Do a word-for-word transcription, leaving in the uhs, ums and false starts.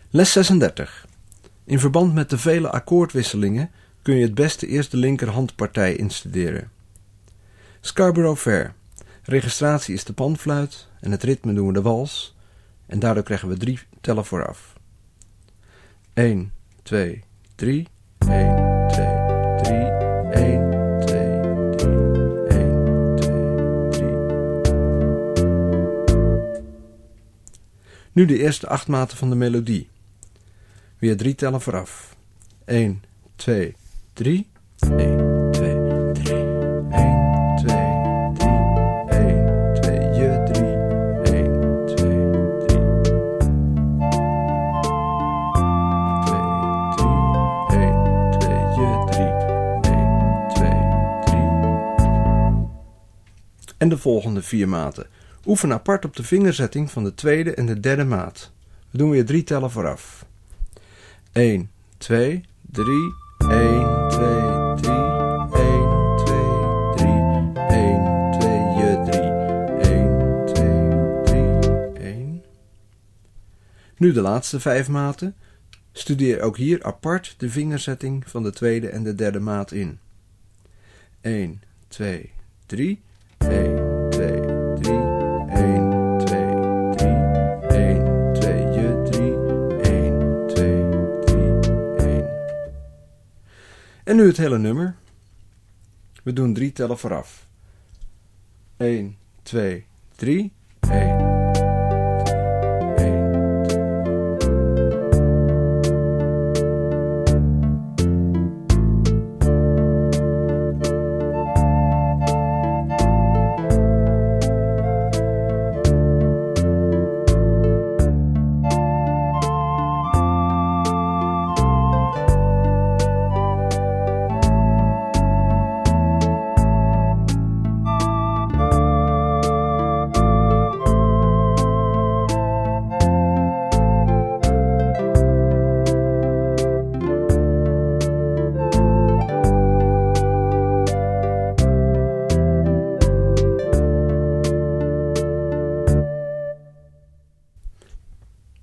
Les zesendertig. In verband met de vele akkoordwisselingen kun je het beste eerst de linkerhandpartij instuderen. Scarborough Fair. Registratie is de panfluit en het ritme doen we de wals. En daardoor krijgen we drie tellen vooraf. een, twee, drie. een, twee, drie. een, twee, drie. een, twee, drie. Nu de eerste acht maten van de melodie. Weer drie tellen vooraf. een, twee, drie. een, twee, drie. een, twee, drie. een, twee, je drie. een, twee, drie. twee, drie. een, twee, je drie. een, twee, drie. En de volgende vier maten. Oefen apart op de vingerzetting van de tweede en de derde maat. We doen weer drie tellen vooraf. een, twee, drie, een, twee, drie, een, twee, drie, een, twee, je drie, een, twee, drie, een. Nu de laatste vijf maten. Studeer ook hier apart de vingerzetting van de tweede en de derde maat in. een, twee, drie, een, twee, drie, een, twee, drie, een, twee, je drie, een, twee, drie, een. En nu het hele nummer. We doen drie tellen vooraf. een, twee, drie, een.